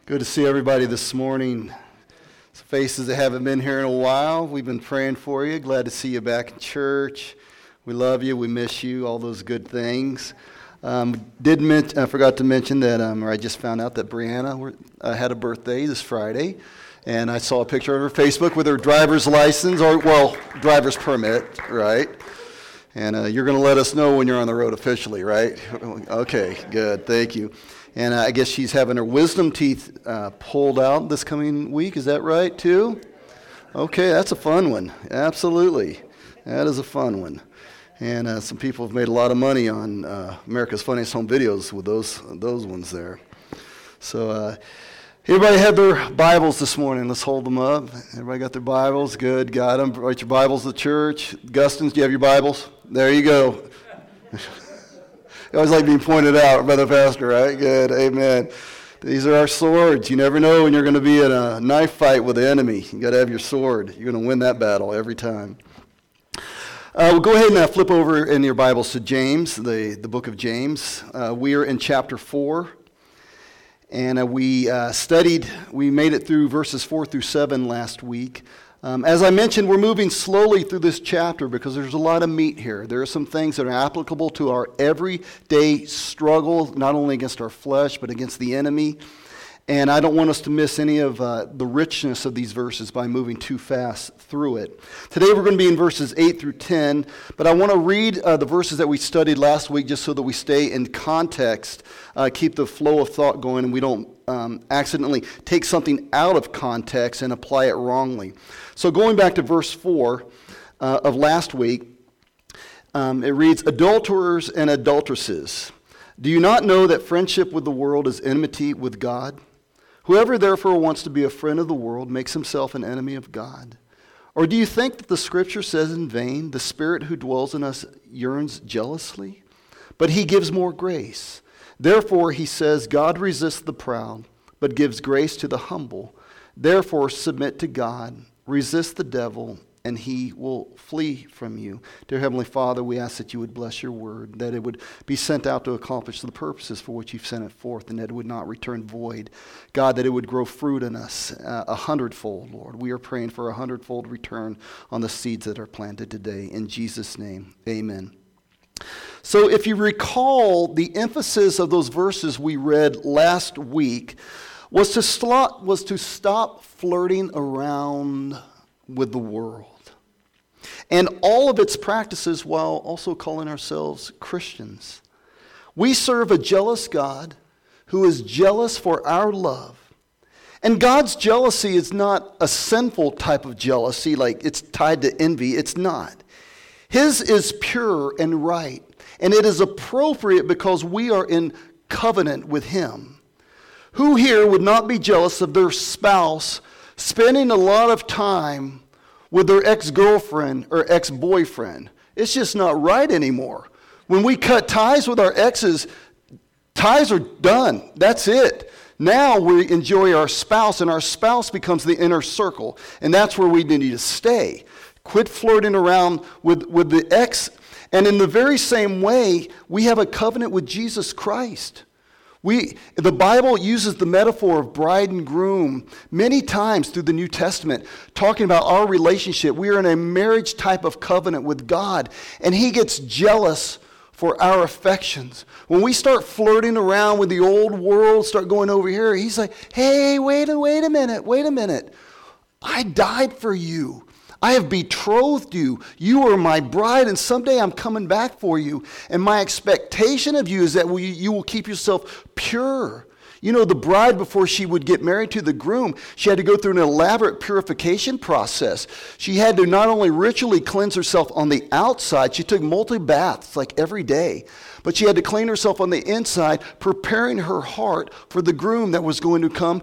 Good to see everybody this morning. Some faces that haven't been here in a while. We've been praying for you. Glad to see you back in church. We love you. We miss you. All those good things. I forgot to mention that I just found out that Brianna had a birthday this Friday. And I saw a picture of her Facebook with her driver's license, driver's permit, right? And you're going to let us know when you're on the road officially, right? Okay, good. Thank you. And I guess she's having her wisdom teeth pulled out this coming week. Is that right, too? Okay, that's a fun one. Absolutely. That is a fun one. And some people have made a lot of money on America's Funniest Home Videos with those ones there. So everybody had their Bibles this morning. Let's hold them up. Everybody got their Bibles? Good. Got them. Write your Bibles to church. Gustins, do you have your Bibles? There you go. I always like being pointed out by the pastor, right? Good, amen. These are our swords. You never know when you're going to be in a knife fight with the enemy. You got to have your sword. You're going to win that battle every time. We'll go ahead and flip over in your Bibles to James, the book of James. We are in chapter 4, and we made it through verses 4 through 7 last week. As I mentioned, we're moving slowly through this chapter because there's a lot of meat here. There are some things that are applicable to our everyday struggle, not only against our flesh, but against the enemy. And I don't want us to miss any of the richness of these verses by moving too fast through it. Today we're going to be in verses 8 through 10, but I want to read the verses that we studied last week just so that we stay in context, keep the flow of thought going, and we don't accidentally take something out of context and apply it wrongly. So going back to verse 4 of last week, it reads, "Adulterers and adulteresses, do you not know that friendship with the world is enmity with God? Whoever therefore wants to be a friend of the world makes himself an enemy of God. Or do you think that the Scripture says in vain, the Spirit who dwells in us yearns jealously? But he gives more grace. Therefore, he says, God resists the proud, but gives grace to the humble. Therefore, submit to God, resist the devil, and he will flee from you." Dear Heavenly Father, we ask that you would bless your word, that it would be sent out to accomplish the purposes for which you've sent it forth, and that it would not return void. God, that it would grow fruit in us 100-fold, Lord. We are praying for 100-fold return on the seeds that are planted today. In Jesus' name, amen. So if you recall, the emphasis of those verses we read last week was to stop flirting around with the world and all of its practices while also calling ourselves Christians. We serve a jealous God who is jealous for our love. And God's jealousy is not a sinful type of jealousy, like it's tied to envy. It's not. His is pure and right, and it is appropriate because we are in covenant with him. Who here would not be jealous of their spouse spending a lot of time with their ex-girlfriend or ex-boyfriend? It's just not right anymore. When we cut ties with our exes, ties are done. That's it. Now we enjoy our spouse, and our spouse becomes the inner circle, and that's where we need to stay. Quit flirting around with the ex. And in the very same way, we have a covenant with Jesus Christ. The Bible uses the metaphor of bride and groom many times through the New Testament, talking about our relationship. We are in a marriage type of covenant with God, and he gets jealous for our affections. When we start flirting around with the old world, start going over here, he's like, hey, wait a minute. I died for you. I have betrothed you. You are my bride, and someday I'm coming back for you. And my expectation of you is that you will keep yourself pure. You know, the bride, before she would get married to the groom, she had to go through an elaborate purification process. She had to not only ritually cleanse herself on the outside, she took multi-baths like every day, but she had to clean herself on the inside, preparing her heart for the groom that was going to come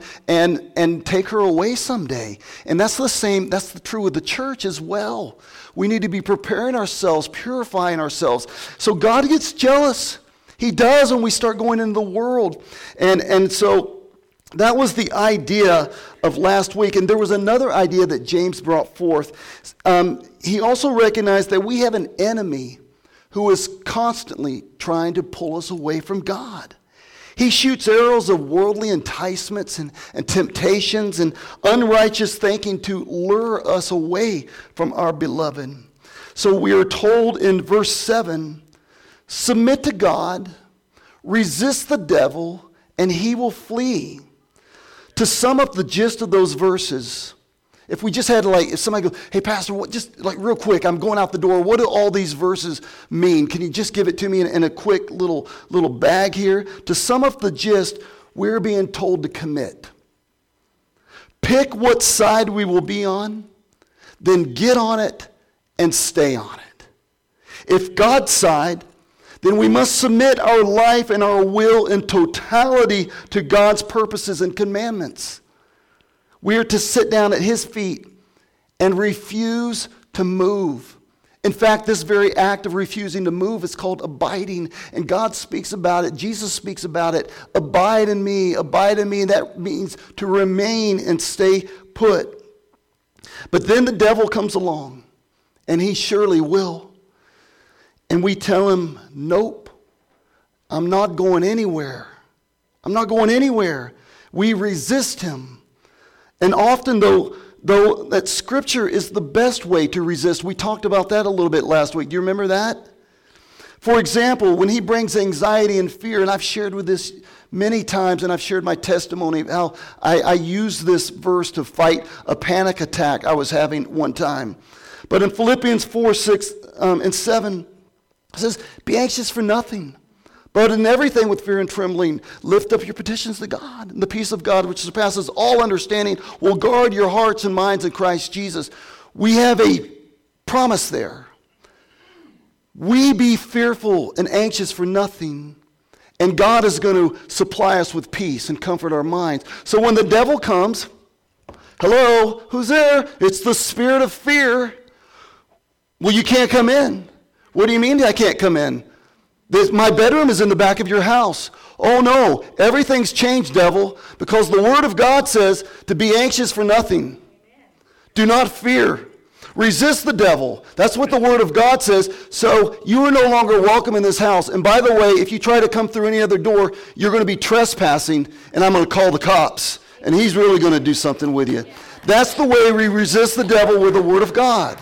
and take her away someday. And that's the true with the church as well. We need to be preparing ourselves, purifying ourselves. So God gets jealous. He does when we start going into the world. And so that was the idea of last week. And there was another idea that James brought forth. He also recognized that we have an enemy who is constantly trying to pull us away from God. He shoots arrows of worldly enticements and temptations and unrighteous thinking to lure us away from our beloved. So we are told in verse 7, submit to God, resist the devil, and he will flee. To sum up the gist of those verses, if we just had if somebody goes, hey pastor, just real quick, I'm going out the door, what do all these verses mean? Can you just give it to me in a quick little bag here? To sum up the gist, we're being told to commit. Pick what side we will be on, then get on it and stay on it. If God's side, then we must submit our life and our will in totality to God's purposes and commandments. We are to sit down at his feet and refuse to move. In fact, this very act of refusing to move is called abiding, and God speaks about it. Jesus speaks about it. Abide in me, abide in me. And that means to remain and stay put. But then the devil comes along, and he surely will. And we tell him, nope, I'm not going anywhere. I'm not going anywhere. We resist him. And often, though that Scripture is the best way to resist. We talked about that a little bit last week. Do you remember that? For example, when he brings anxiety and fear, and I've shared with this many times, and I've shared my testimony of how I used this verse to fight a panic attack I was having one time. But in Philippians 4, 6, and 7, it says, be anxious for nothing, but in everything with fear and trembling, lift up your petitions to God. And the peace of God, which surpasses all understanding, will guard your hearts and minds in Christ Jesus. We have a promise there. We be fearful and anxious for nothing, and God is going to supply us with peace and comfort our minds. So when the devil comes, hello, who's there? It's the spirit of fear. Well, you can't come in. What do you mean I can't come in? My bedroom is in the back of your house. Oh no, everything's changed, devil, because the Word of God says to be anxious for nothing. Do not fear. Resist the devil. That's what the Word of God says. So you are no longer welcome in this house. And by the way, if you try to come through any other door, you're going to be trespassing, and I'm going to call the cops. And he's really going to do something with you. That's the way we resist the devil with the Word of God.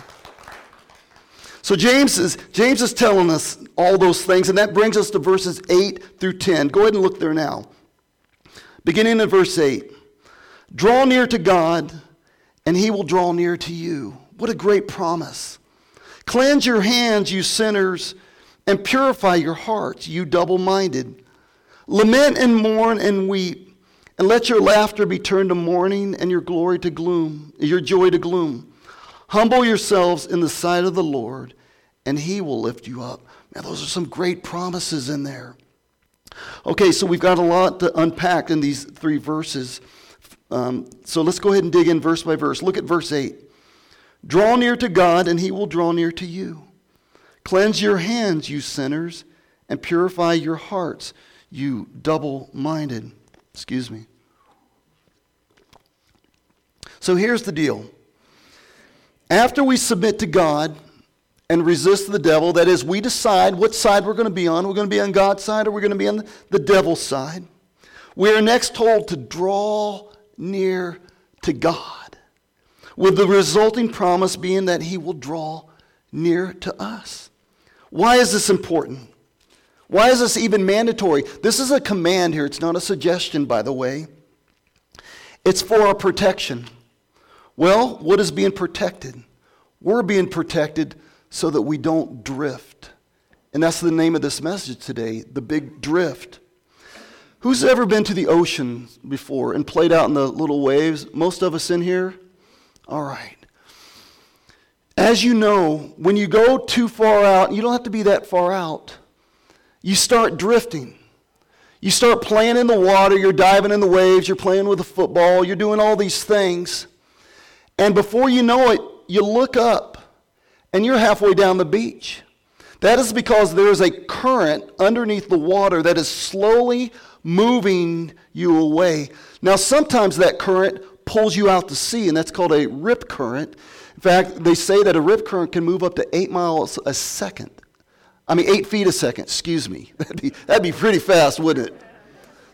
So James is telling us all those things, and that brings us to verses 8 through 10. Go ahead and look there now. Beginning in verse 8. Draw near to God, and he will draw near to you. What a great promise. Cleanse your hands, you sinners, and purify your hearts, you double-minded. Lament and mourn and weep, and let your laughter be turned to mourning and your glory to gloom, your joy to gloom. Humble yourselves in the sight of the Lord, and he will lift you up. Man, those are some great promises in there. Okay, so we've got a lot to unpack in these three verses. So let's go ahead and dig in verse by verse. Look at verse 8. Draw near to God, and he will draw near to you. Cleanse your hands, you sinners, and purify your hearts, you double-minded. Excuse me. So here's the deal. After we submit to God and resist the devil, that is, we decide what side we're going to be on. We're going to be on God's side, or we're going to be on the devil's side. We are next told to draw near to God, with the resulting promise being that he will draw near to us. Why is this important? Why is this even mandatory? This is a command here. It's not a suggestion, by the way. It's for our protection. Well, what is being protected? We're being protected so that we don't drift. And that's the name of this message today, the big drift. Who's ever been to the ocean before and played out in the little waves? Most of us in here? All right. As you know, when you go too far out, you don't have to be that far out, you start drifting. You start playing in the water, you're diving in the waves, you're playing with a football, you're doing all these things. And before you know it, you look up and you're halfway down the beach. That is because there is a current underneath the water that is slowly moving you away. Now, sometimes that current pulls you out to sea, and that's called a rip current. In fact, they say that a rip current can move up to 8 miles a second. 8 feet a second, excuse me. That'd be pretty fast, wouldn't it?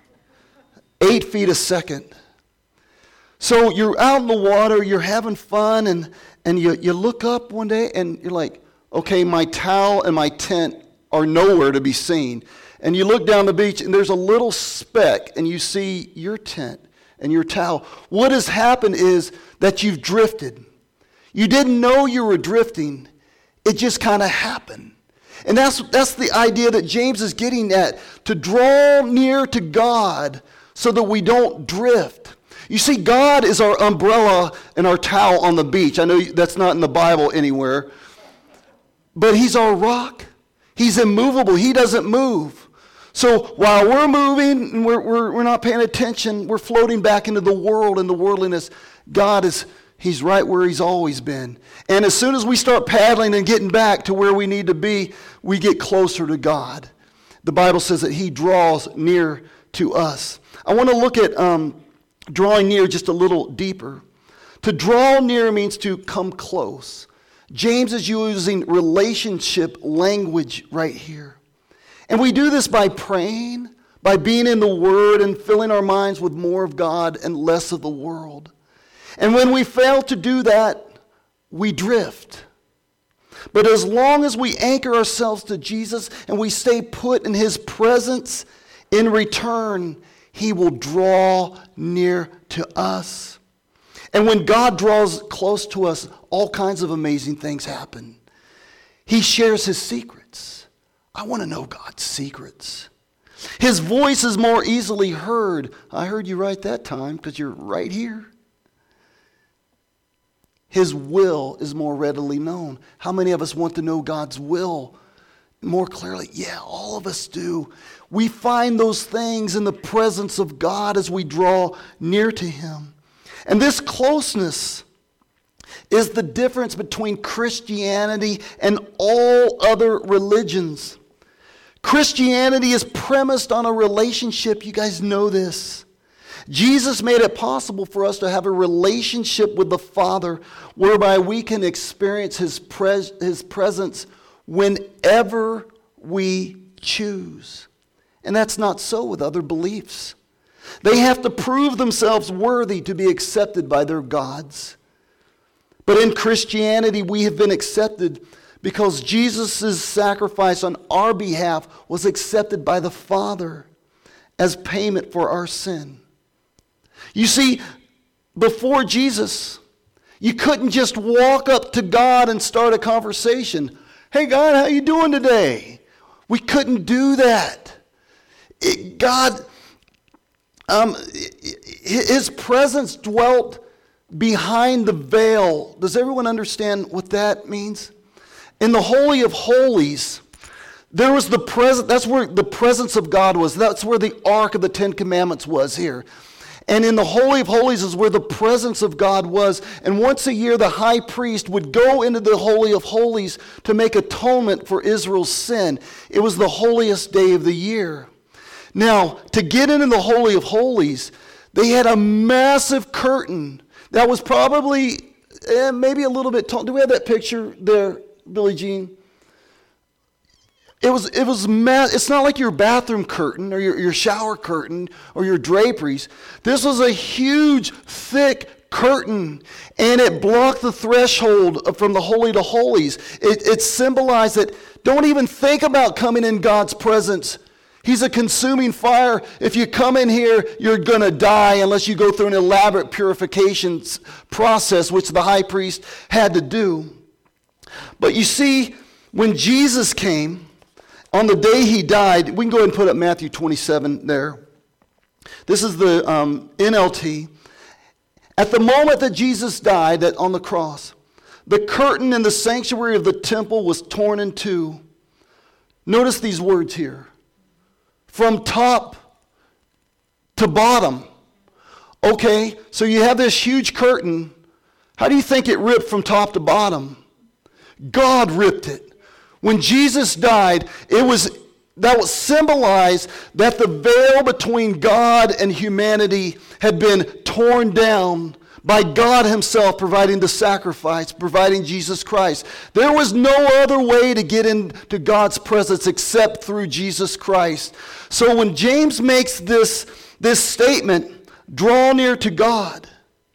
8 feet a second. So you're out in the water, you're having fun, and you look up one day and you're like, okay, my towel and my tent are nowhere to be seen. And you look down the beach and there's a little speck and you see your tent and your towel. What has happened is that you've drifted. You didn't know you were drifting. It just kind of happened. And that's the idea that James is getting at, to draw near to God so that we don't drift. You see, God is our umbrella and our towel on the beach. I know that's not in the Bible anywhere. But he's our rock. He's immovable. He doesn't move. So while we're moving and we're not paying attention, we're floating back into the world and the worldliness. He's right where he's always been. And as soon as we start paddling and getting back to where we need to be, we get closer to God. The Bible says that he draws near to us. I want to look at drawing near just a little deeper. To draw near means to come close. James is using relationship language right here. And we do this by praying, by being in the Word and filling our minds with more of God and less of the world. And when we fail to do that, we drift. But as long as we anchor ourselves to Jesus and we stay put in his presence, in return, he will draw near to us. And when God draws close to us, all kinds of amazing things happen. He shares his secrets. I want to know God's secrets. His voice is more easily heard. I heard you right that time because you're right here. His will is more readily known. How many of us want to know God's will more clearly? Yeah, all of us do. We find those things in the presence of God as we draw near to him. And this closeness is the difference between Christianity and all other religions. Christianity is premised on a relationship. You guys know this. Jesus made it possible for us to have a relationship with the Father whereby we can experience his presence whenever we choose. And that's not so with other beliefs. They have to prove themselves worthy to be accepted by their gods. But in Christianity, we have been accepted because Jesus' sacrifice on our behalf was accepted by the Father as payment for our sin. You see, before Jesus, you couldn't just walk up to God and start a conversation. Hey, God, how you doing today? We couldn't do that. His presence dwelt behind the veil. Does everyone understand what that means? In the Holy of Holies, there was the presence. That's where the presence of God was. That's where the Ark of the Ten Commandments was here. And in the Holy of Holies is where the presence of God was. And once a year, the high priest would go into the Holy of Holies to make atonement for Israel's sin. It was the holiest day of the year. Now, to get into the Holy of Holies, they had a massive curtain that was probably maybe a little bit tall. Do we have that picture there, Billie Jean? It's not like your bathroom curtain or your shower curtain or your draperies. This was a huge, thick curtain, and it blocked the threshold from the Holy to Holies. It symbolized that don't even think about coming in God's presence. He's a consuming fire. If you come in here, you're going to die unless you go through an elaborate purification process, which the high priest had to do. But you see, when Jesus came, on the day he died, we can go ahead and put up Matthew 27 there. This is the NLT. At the moment that Jesus died on the cross, the curtain in the sanctuary of the temple was torn in two. Notice these words here. From top to bottom. Okay, so you have this huge curtain. How do you think it ripped from top to bottom? God ripped it. When Jesus died, that was symbolized that the veil between God and humanity had been torn down by God himself providing the sacrifice, providing Jesus Christ. There was no other way to get into God's presence except through Jesus Christ. So when James makes this This statement, draw near to God.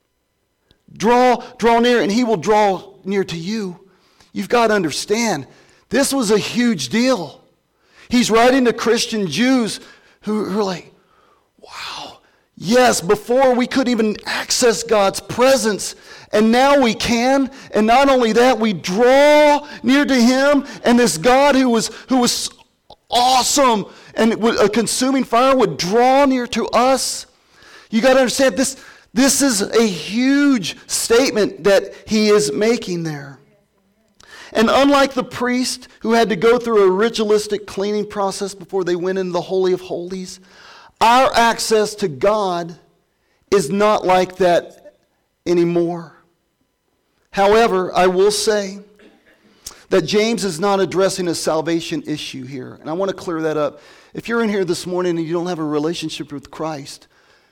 Draw near and he will draw near to you. You've got to understand, this was a huge deal. He's writing to Christian Jews who are like, wow, yes, before we couldn't even access God's presence, and now we can. And not only that, we draw near to him, and this God who was awesome and a consuming fire would draw near to us. You got to understand, this is a huge statement that he is making there. And unlike the priest who had to go through a ritualistic cleaning process before they went into the Holy of Holies, our access to God is not like that anymore. However, I will say that James is not addressing a salvation issue here. And I want to clear that up. If you're in here this morning and you don't have a relationship with Christ,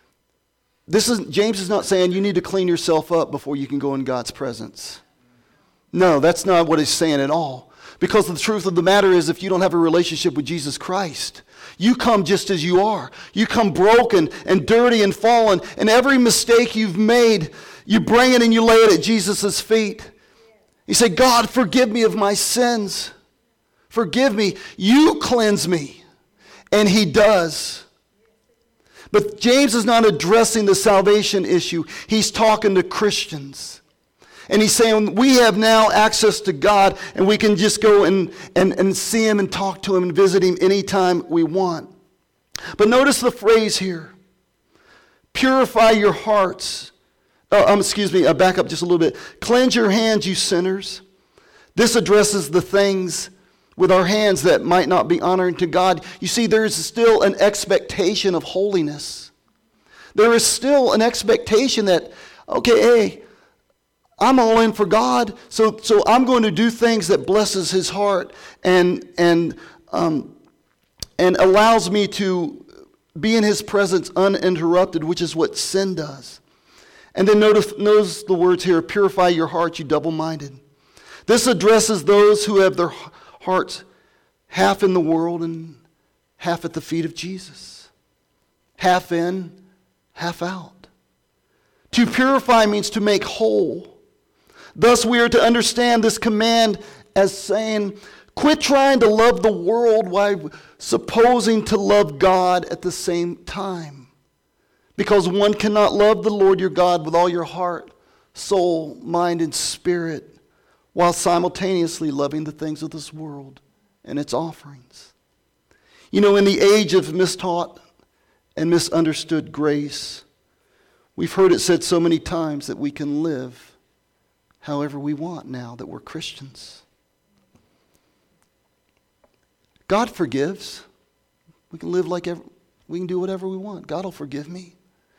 James is not saying you need to clean yourself up before you can go in God's presence. No, that's not what he's saying at all. Because the truth of the matter is, if you don't have a relationship with Jesus Christ, you come just as you are. You come broken and dirty and fallen, and every mistake you've made, you bring it and you lay it at Jesus' feet. You say, God, forgive me of my sins. Forgive me. You cleanse me. And he does. But James is not addressing the salvation issue. He's talking to Christians. And he's saying we have now access to God, and we can just go and see him and talk to him and visit him anytime we want. But notice the phrase here. Purify your hearts. Back up just a little bit. Cleanse your hands, you sinners. This addresses the things with our hands that might not be honoring to God. You see, there is still an expectation of holiness. There is still an expectation that, okay, hey, I'm all in for God, so I'm going to do things that blesses his heart and allows me to be in his presence uninterrupted, which is what sin does. And then notice the words here, purify your heart, you double-minded. This addresses those who have their hearts half in the world and half at the feet of Jesus. Half in, half out. To purify means to make whole. Thus, we are to understand this command as saying, quit trying to love the world while supposing to love God at the same time. Because one cannot love the Lord your God with all your heart, soul, mind, and spirit, while simultaneously loving the things of this world and its offerings. You know, in the age of mistaught and misunderstood grace, we've heard it said so many times that we can live however we want now that we're Christians. God forgives. We can live we can do whatever we want. God will forgive me.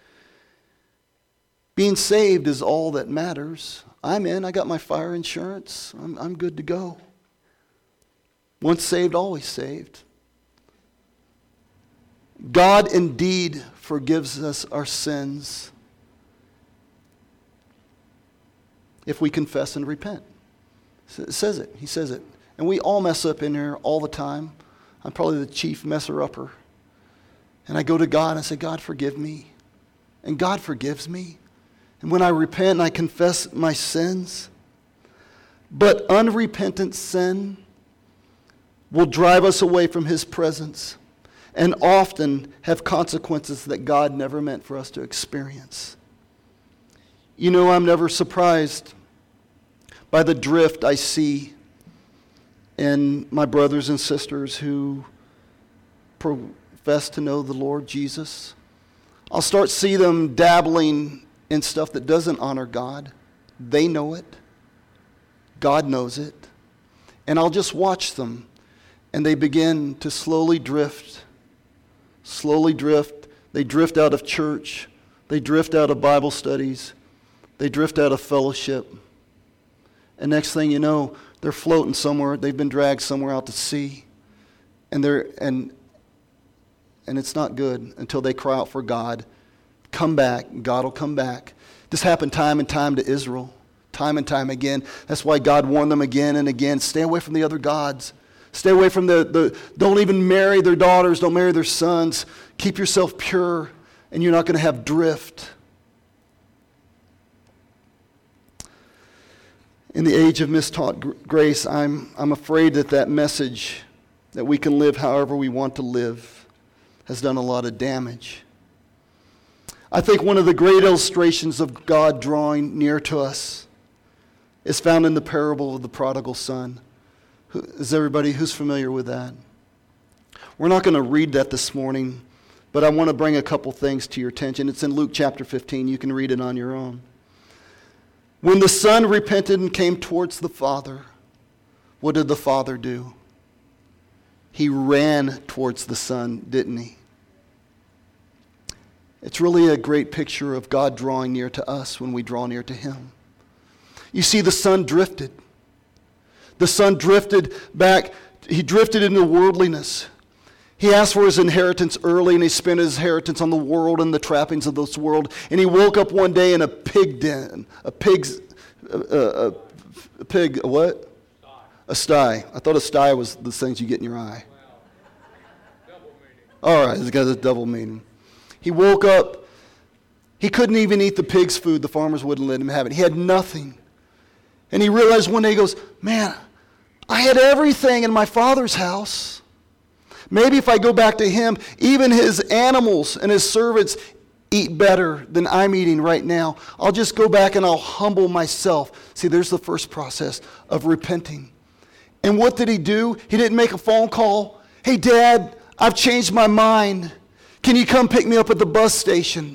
Being saved is all that matters. I'm in. I got my fire insurance. I'm good to go. Once saved, always saved. God indeed forgives us our sins if we confess and repent. It says it. He says it. And we all mess up in here all the time. I'm probably the chief messer-upper. And I go to God and I say, God, forgive me. And God forgives me. And when I repent and I confess my sins, but unrepentant sin will drive us away from his presence and often have consequences that God never meant for us to experience. You know, I'm never surprised by the drift I see in my brothers and sisters who profess to know the Lord Jesus. I'll start see them dabbling in stuff that doesn't honor God. They know it. God knows it. And I'll just watch them, and they begin to slowly drift. Slowly drift. They drift out of church. They drift out of Bible studies. They drift out of fellowship. And next thing you know, they're floating somewhere. They've been dragged somewhere out to sea. And it's not good until they cry out for God. Come back. God will come back. This happened time and time to Israel. Time and time again. That's why God warned them again and again. Stay away from the other gods. Stay away from don't even marry their daughters. Don't marry their sons. Keep yourself pure. and you're not going to have drift. In the age of mistaught grace, I'm afraid that message that we can live however we want to live has done a lot of damage. I think one of the great illustrations of God drawing near to us is found in the parable of the prodigal son. Who's familiar with that? We're not going to read that this morning, but I want to bring a couple things to your attention. It's in Luke chapter 15. You can read it on your own. When the son repented and came towards the father, what did the father do? He ran towards the son, didn't he? It's really a great picture of God drawing near to us when we draw near to him. You see, the son drifted. The son drifted back. He drifted into worldliness. He asked for his inheritance early, and he spent his inheritance on the world and the trappings of this world. And he woke up one day in a pig den. A pig, what? A sty. I thought a sty was the things you get in your eye. All right, it's got a double meaning. He woke up. He couldn't even eat the pig's food. The farmers wouldn't let him have it. He had nothing. And he realized one day, he goes, man, I had everything in my father's house. Maybe if I go back to him, even his animals and his servants eat better than I'm eating right now. I'll just go back and I'll humble myself. See, there's the first process of repenting. And what did he do? He didn't make a phone call. Hey, Dad, I've changed my mind. Can you come pick me up at the bus station?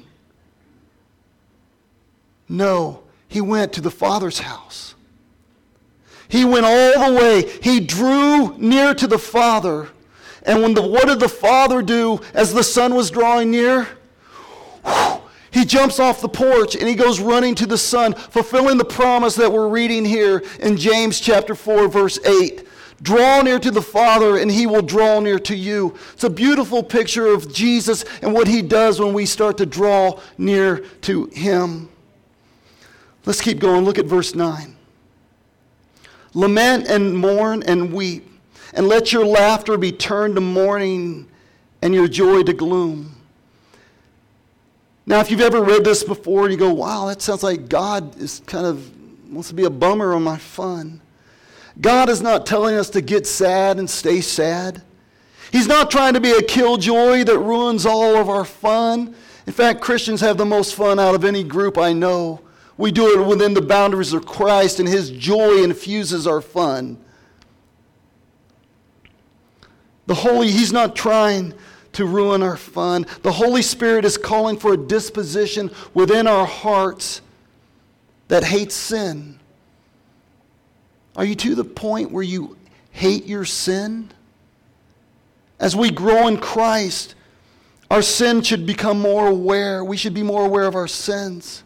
No, he went to the Father's house. He went all the way. He drew near to the Father. And what did the Father do as the Son was drawing near? He jumps off the porch and he goes running to the Son, fulfilling the promise that we're reading here in James chapter 4, verse 8. Draw near to the Father and he will draw near to you. It's a beautiful picture of Jesus and what he does when we start to draw near to him. Let's keep going. Look at verse 9. Lament and mourn and weep, and let your laughter be turned to mourning and your joy to gloom. Now, if you've ever read this before and you go, wow, that sounds like God is wants to be a bummer on my fun. God is not telling us to get sad and stay sad. He's not trying to be a killjoy that ruins all of our fun. In fact, Christians have the most fun out of any group I know. We do it within the boundaries of Christ, and his joy infuses our fun. He's not trying to ruin our fun. The Holy Spirit is calling for a disposition within our hearts that hates sin. Are you to the point where you hate your sin? As we grow in Christ, our sin should become more aware. We should be more aware of our sins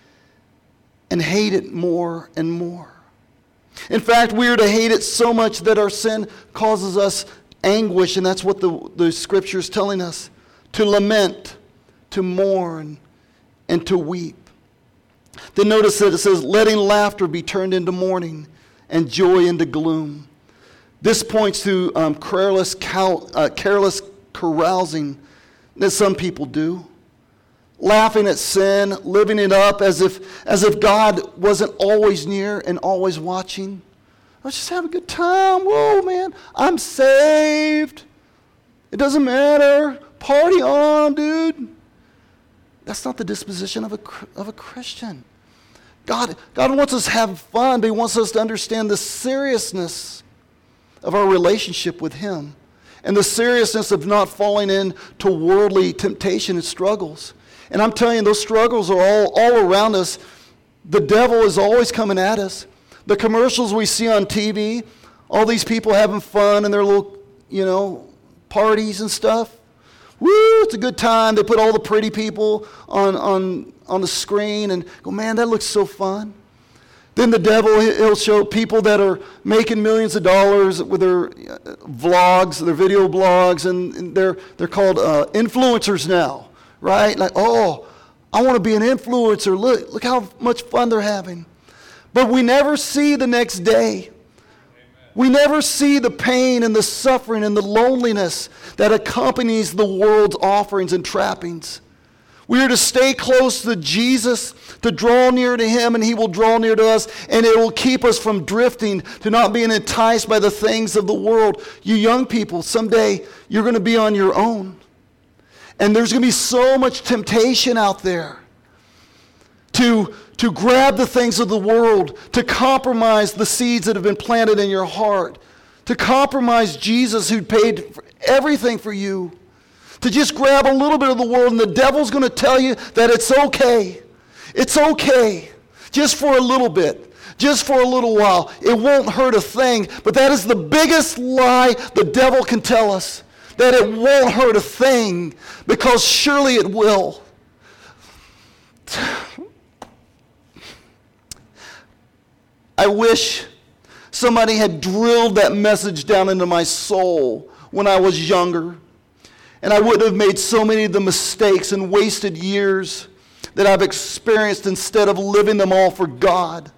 and hate it more and more. In fact, we are to hate it so much that our sin causes us anguish, and that's what the Scripture is telling us. To lament, to mourn, and to weep. Then notice that it says, letting laughter be turned into mourning and joy into gloom. This points to careless carousing that some people do. Laughing at sin, living it up as if God wasn't always near and always watching. Let's just have a good time. Whoa, man, I'm saved. It doesn't matter. Party on, dude. That's not the disposition of a Christian. God wants us to have fun, but he wants us to understand the seriousness of our relationship with him and the seriousness of not falling into worldly temptation and struggles. And I'm telling you, those struggles are all around us. The devil is always coming at us. The commercials we see on TV, all these people having fun in their little, parties and stuff. Woo, it's a good time. They put all the pretty people on the screen and go, man, that looks so fun. Then the devil, he'll show people that are making millions of dollars with their vlogs, their video blogs, and they're called influencers now. Right? Like, oh, I want to be an influencer. Look how much fun they're having. But we never see the next day. Amen. We never see the pain and the suffering and the loneliness that accompanies the world's offerings and trappings. We are to stay close to Jesus, to draw near to him, and he will draw near to us, and it will keep us from drifting, to not being enticed by the things of the world. You young people, someday you're going to be on your own. And there's going to be so much temptation out there to grab the things of the world, to compromise the seeds that have been planted in your heart, to compromise Jesus who paid for everything for you. To just grab a little bit of the world, and the devil's going to tell you that it's okay. It's okay. Just for a little bit. Just for a little while. It won't hurt a thing. But that is the biggest lie the devil can tell us. That it won't hurt a thing. Because surely it will. I wish somebody had drilled that message down into my soul when I was younger. And I wouldn't have made so many of the mistakes and wasted years that I've experienced instead of living them all for God.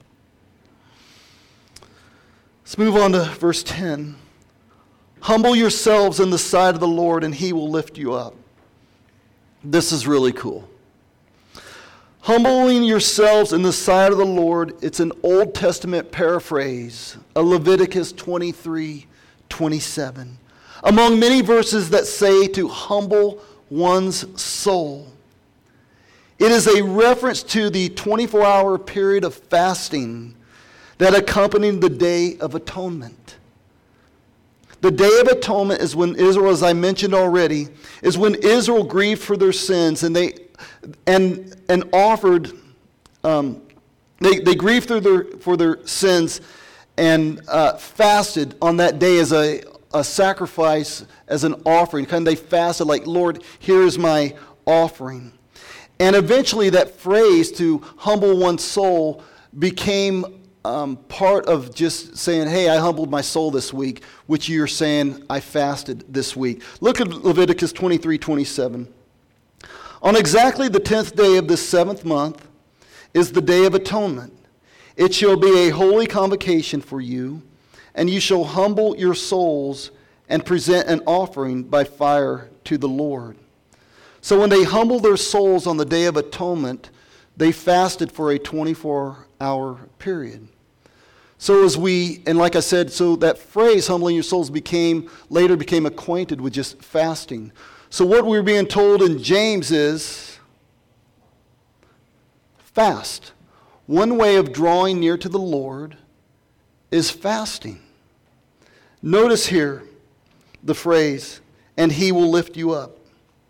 Let's move on to verse 10. Humble yourselves in the sight of the Lord, and he will lift you up. This is really cool. Humbling yourselves in the sight of the Lord, it's an Old Testament paraphrase, a Leviticus 23:27. Among many verses that say to humble one's soul. It is a reference to the 24-hour period of fasting that accompanied the Day of Atonement. The Day of Atonement is when Israel, as I mentioned already, is when Israel grieved for their sins and they offered. They grieved for their sins and fasted on that day as a sacrifice, as an offering. They fasted like, Lord, here is my offering. And eventually that phrase to humble one's soul became part of just saying, hey, I humbled my soul this week, which you're saying I fasted this week. Look at Leviticus 23:27. On exactly the 10th day of this 7th month is the Day of Atonement. It shall be a holy convocation for you, and you shall humble your souls and present an offering by fire to the Lord. So when they humbled their souls on the Day of Atonement, they fasted for a 24-hour period. So like I said, so that phrase, humbling your souls, later became acquainted with just fasting. So what we're being told in James is fast. One way of drawing near to the Lord is fasting. Notice here the phrase, and he will lift you up.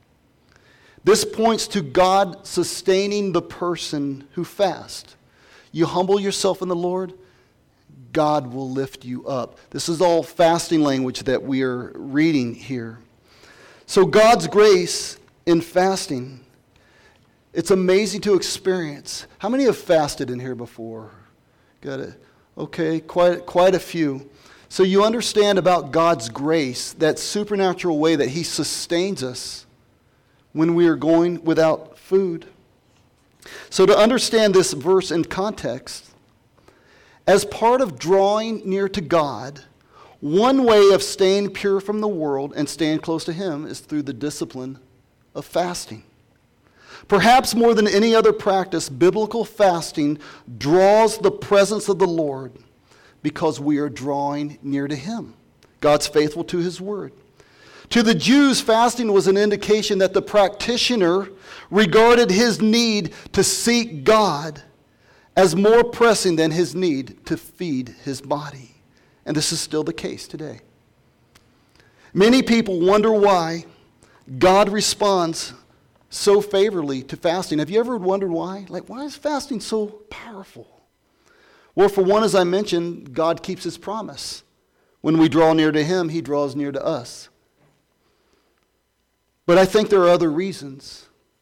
This points to God sustaining the person who fasts. You humble yourself in the Lord, God will lift you up. This is all fasting language that we are reading here. So God's grace in fasting, it's amazing to experience. How many have fasted in here before? Got it. Okay, quite a few. So you understand about God's grace, that supernatural way that he sustains us when we are going without food. So to understand this verse in context, as part of drawing near to God, one way of staying pure from the world and staying close to him is through the discipline of fasting. Perhaps more than any other practice, biblical fasting draws the presence of the Lord because we are drawing near to him. God's faithful to his word. To the Jews, fasting was an indication that the practitioner regarded his need to seek God as more pressing than his need to feed his body. And this is still the case today. Many people wonder why God responds so favorably to fasting. Have you ever wondered why? Like, why is fasting so powerful? Well, for one, as I mentioned, God keeps his promise. When we draw near to him, he draws near to us. But I think there are other reasons.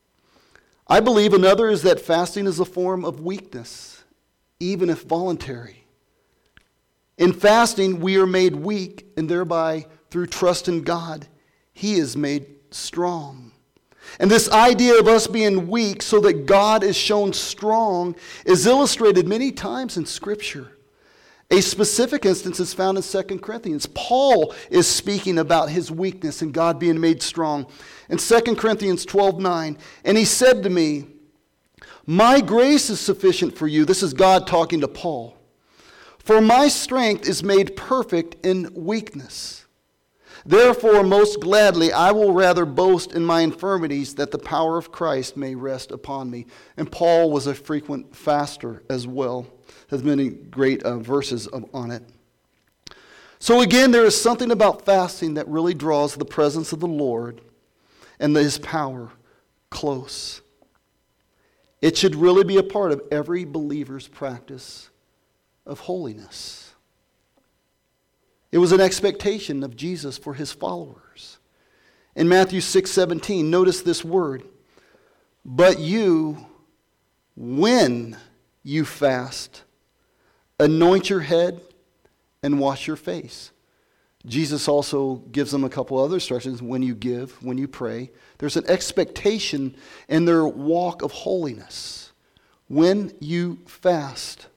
I believe another is that fasting is a form of weakness, even if voluntary. In fasting, we are made weak, and thereby, through trust in God, he is made strong. And this idea of us being weak so that God is shown strong is illustrated many times in Scripture. A specific instance is found in 2 Corinthians. Paul is speaking about his weakness and God being made strong. In 2 Corinthians 12:9, and he said to me, my grace is sufficient for you. This is God talking to Paul. For my strength is made perfect in weakness. Therefore, most gladly, I will rather boast in my infirmities, that the power of Christ may rest upon me. And Paul was a frequent faster as well. Has many great verses on it. So again, there is something about fasting that really draws the presence of the Lord and his power close. It should really be a part of every believer's practice of holiness. It was an expectation of Jesus for his followers. In Matthew 6:17, notice this word. But you, when you fast, anoint your head and wash your face. Jesus also gives them a couple other instructions. When you give, when you pray, there's an expectation in their walk of holiness. When you fast.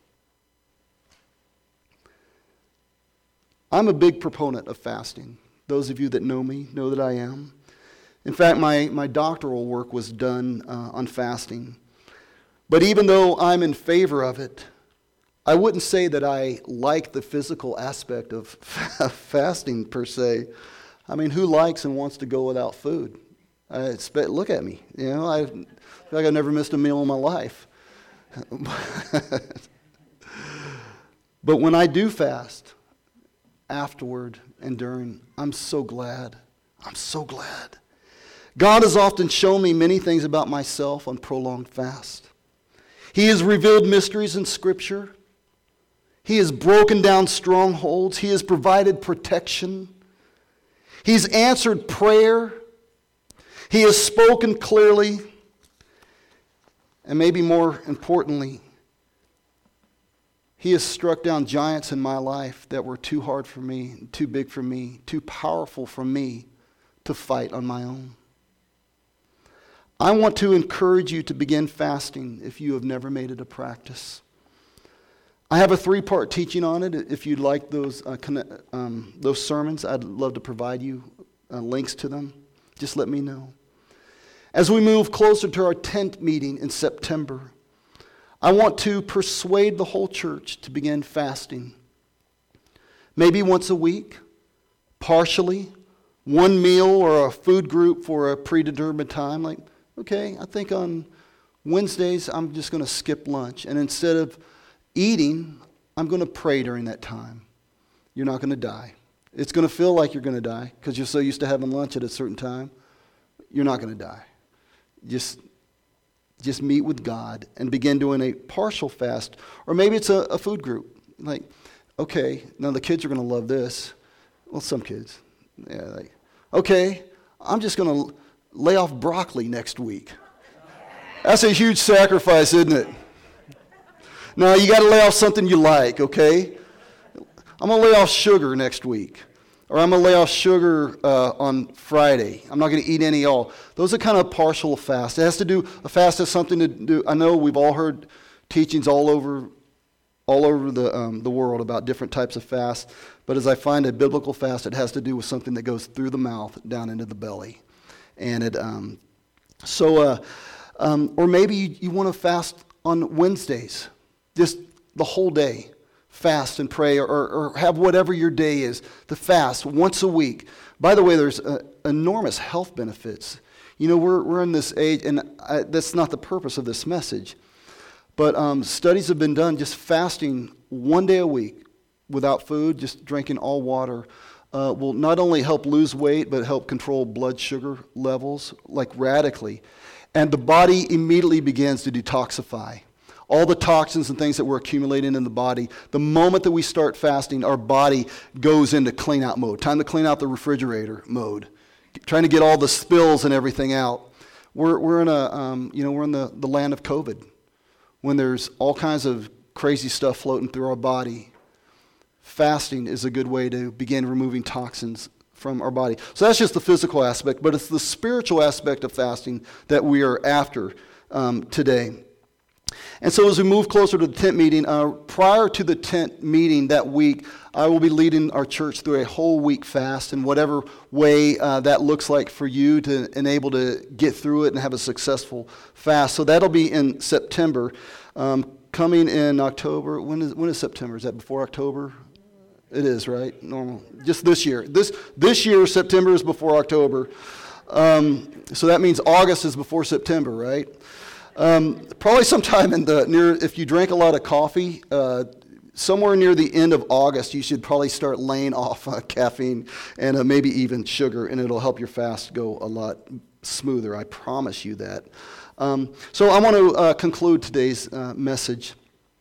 I'm a big proponent of fasting. Those of you that know me know that I am. In fact, my doctoral work was done on fasting. But even though I'm in favor of it, I wouldn't say that I like the physical aspect of fasting per se. I mean, who likes and wants to go without food? Look at me. You know, I feel like I've never missed a meal in my life. But when I do fast, afterward and during, I'm so glad. I'm so glad. God has often shown me many things about myself on prolonged fast. He has revealed mysteries in Scripture. He has broken down strongholds. He has provided protection. He's answered prayer. He has spoken clearly. And maybe more importantly, he has struck down giants in my life that were too hard for me, too big for me, too powerful for me to fight on my own. I want to encourage you to begin fasting if you have never made it a practice. I have a 3-part teaching on it. If you'd like those sermons, I'd love to provide you links to them. Just let me know. As we move closer to our tent meeting in September, I want to persuade the whole church to begin fasting. Maybe once a week, partially, one meal or a food group for a predetermined time. Like, okay, I think on Wednesdays I'm just going to skip lunch. And instead of eating, I'm going to pray during that time. You're not going to die. It's going to feel like you're going to die because you're so used to having lunch at a certain time. You're not going to die. Just meet with God and begin doing a partial fast. Or maybe it's a food group. Like, okay, now the kids are going to love this. Well, some kids. Yeah, like, okay, I'm just going to lay off broccoli next week. That's a huge sacrifice, isn't it? No, you got to lay off something you like, okay? I'm going to lay off sugar next week. Or I'm going to lay off sugar on Friday. I'm not going to eat any at all. Those are kind of partial fasts. It has to do, a fast has something to do, I know we've all heard teachings all over the world about different types of fasts. But as I find a biblical fast, it has to do with something that goes through the mouth down into the belly. And it, or maybe you want to fast on Wednesdays. Just the whole day, fast and pray, or have whatever your day is, to fast once a week. By the way, there's enormous health benefits. You know, we're in this age, and that's not the purpose of this message, but studies have been done just fasting one day a week without food, just drinking all water, will not only help lose weight, but help control blood sugar levels, like radically. And the body immediately begins to detoxify. All the toxins and things that were accumulating in the body, the moment that we start fasting, our body goes into clean out mode. Time to clean out the refrigerator mode. Trying to get all the spills and everything out. We're in we're in the land of COVID, when there's all kinds of crazy stuff floating through our body. Fasting is a good way to begin removing toxins from our body. So that's just the physical aspect, but it's the spiritual aspect of fasting that we are after today. And so as we move closer to the tent meeting, prior to the tent meeting that week, I will be leading our church through a whole week fast in whatever way that looks like for you to enable to get through it and have a successful fast. So that'll be in September. Coming in October. When is September? Is that before October? It is, right? Normal. Just this year. This year, September is before October. So that means August is before September, right? Probably sometime if you drank a lot of coffee, somewhere near the end of August, you should probably start laying off caffeine and maybe even sugar, and it'll help your fast go a lot smoother. I promise you that. So I want to conclude today's message.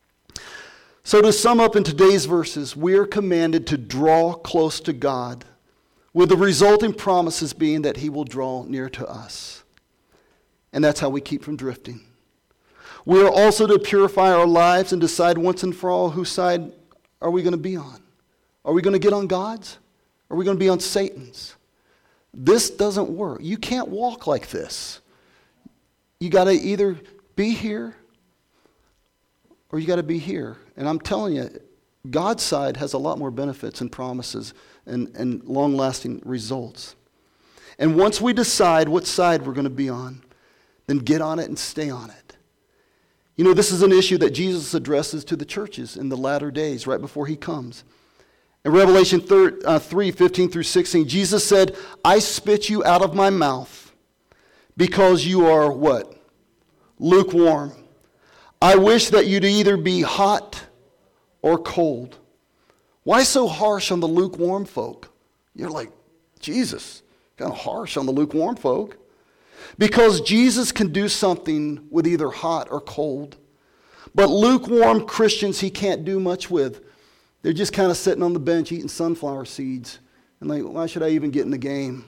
So to sum up in today's verses, we are commanded to draw close to God, with the resulting promises being that He will draw near to us. And that's how we keep from drifting. We are also to purify our lives and decide once and for all whose side are we going to be on. Are we going to get on God's? Or are we going to be on Satan's? This doesn't work. You can't walk like this. You got to either be here or you got to be here. And I'm telling you, God's side has a lot more benefits and promises and long-lasting results. And once we decide what side we're going to be on, then get on it and stay on it. You know, this is an issue that Jesus addresses to the churches in the latter days, right before He comes. In Revelation 3:15 through 16, Jesus said, I spit you out of my mouth because you are what? Lukewarm. I wish that you'd either be hot or cold. Why so harsh on the lukewarm folk? You're like, Jesus, kind of harsh on the lukewarm folk. Because Jesus can do something with either hot or cold. But lukewarm Christians He can't do much with. They're just kind of sitting on the bench eating sunflower seeds. And like, why should I even get in the game?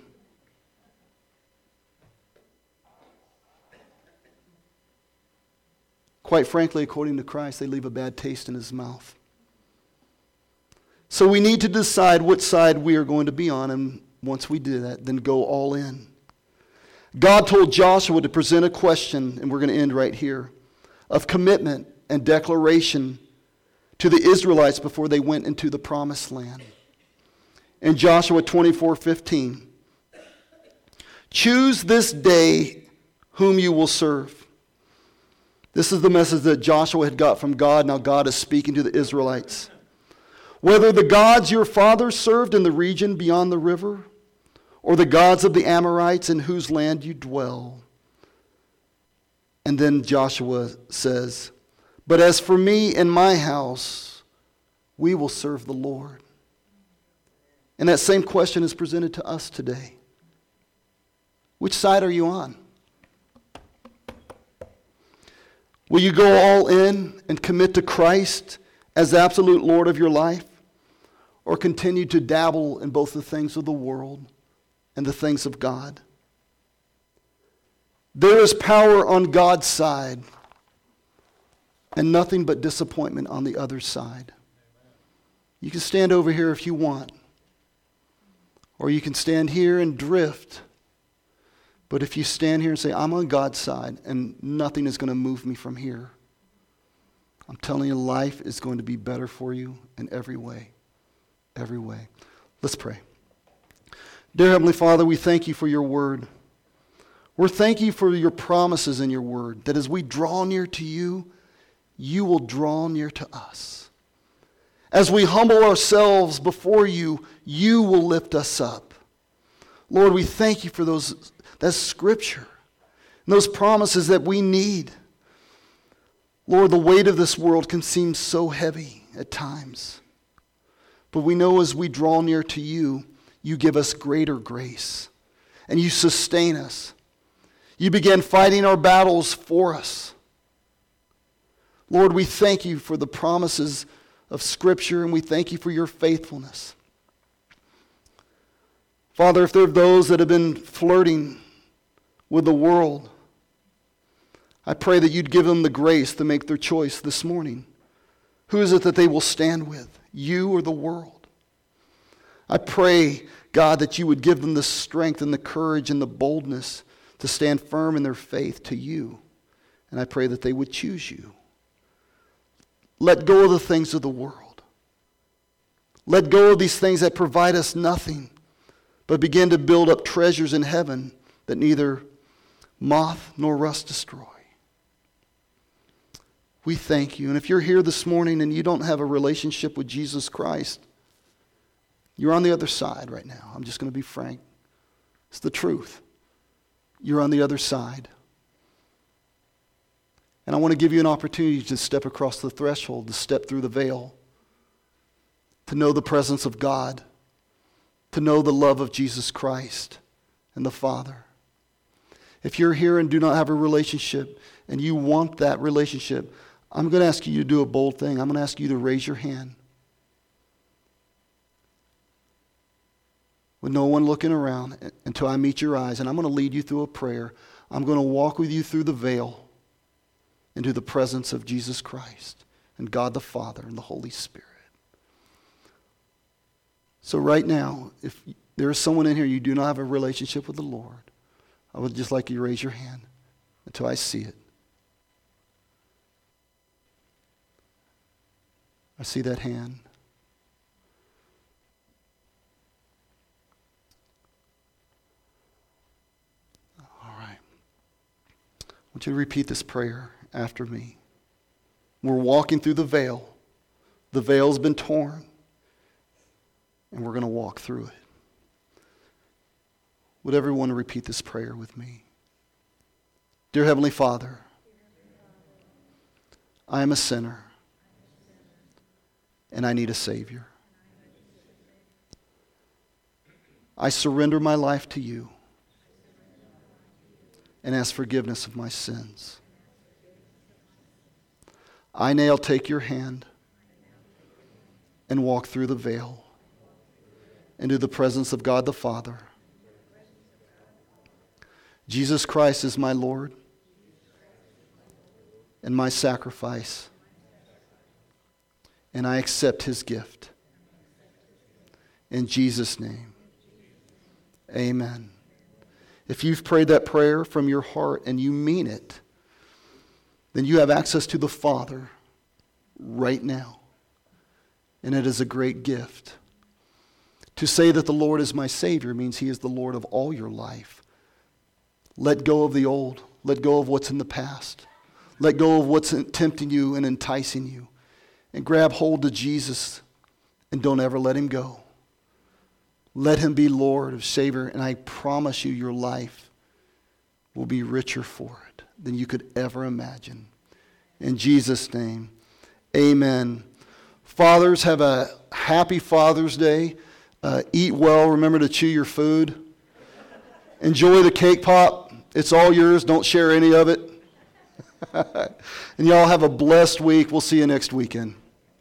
Quite frankly, according to Christ, they leave a bad taste in His mouth. So we need to decide what side we are going to be on, and once we do that, then go all in. God told Joshua to present a question, and we're going to end right here, of commitment and declaration to the Israelites before they went into the promised land. In Joshua 24:15, choose this day whom you will serve. This is the message that Joshua had got from God. Now God is speaking to the Israelites. Whether the gods your fathers served in the region beyond the river, or the gods of the Amorites in whose land you dwell. And then Joshua says, but as for me and my house, we will serve the Lord. And that same question is presented to us today. Which side are you on? Will you go all in and commit to Christ as the absolute Lord of your life? Or continue to dabble in both the things of the world and the things of God? There is power on God's side and nothing but disappointment on the other side. You can stand over here if you want, or you can stand here and drift. But if you stand here and say, I'm on God's side and nothing is going to move me from here, I'm telling you, life is going to be better for you in every way. Every way. Let's pray. Dear Heavenly Father, we thank you for your word. We're thanking you for your promises in your word, that as we draw near to you, you will draw near to us. As we humble ourselves before you, you will lift us up. Lord, we thank you for that scripture and those promises that we need. Lord, the weight of this world can seem so heavy at times. But we know as we draw near to you, you give us greater grace and you sustain us. You begin fighting our battles for us. Lord, we thank you for the promises of Scripture and we thank you for your faithfulness. Father, if there are those that have been flirting with the world, I pray that you'd give them the grace to make their choice this morning. Who is it that they will stand with? You or the world? I pray, God, that you would give them the strength and the courage and the boldness to stand firm in their faith to you And I pray that they would choose you. Let go of the things of the world. Let go of these things that provide us nothing, but begin to build up treasures in heaven that neither moth nor rust destroy. We thank you. And if you're here this morning and you don't have a relationship with Jesus Christ, you're on the other side right now. I'm just going to be frank. It's the truth. You're on the other side. And I want to give you an opportunity to step across the threshold, to step through the veil, to know the presence of God, to know the love of Jesus Christ and the Father. If you're here and do not have a relationship and you want that relationship, I'm going to ask you to do a bold thing. I'm going to ask you to raise your hand. With no one looking around until I meet your eyes. And I'm going to lead you through a prayer. I'm going to walk with you through the veil into the presence of Jesus Christ and God the Father and the Holy Spirit. So right now, if there is someone in here you do not have a relationship with the Lord, I would just like you to raise your hand until I see it. I see that hand. All right. I want you to repeat this prayer after me. We're walking through the veil. The veil's been torn. And we're going to walk through it. Would everyone repeat this prayer with me? Dear Heavenly Father, I am a sinner. And I need a Savior. I surrender my life to you and ask forgiveness of my sins. I now take your hand and walk through the veil into the presence of God the Father. Jesus Christ is my Lord and my sacrifice. And I accept his gift. In Jesus' name, amen. If you've prayed that prayer from your heart and you mean it, then you have access to the Father right now. And it is a great gift. To say that the Lord is my Savior means he is the Lord of all your life. Let go of the old. Let go of what's in the past. Let go of what's tempting you and enticing you. And grab hold of Jesus and don't ever let him go. Let him be Lord of Savior, and I promise you your life will be richer for it than you could ever imagine. In Jesus' name, amen. Fathers, have a happy Father's Day. Eat well. Remember to chew your food. Enjoy the cake pop. It's all yours. Don't share any of it. And y'all have a blessed week. We'll see you next weekend.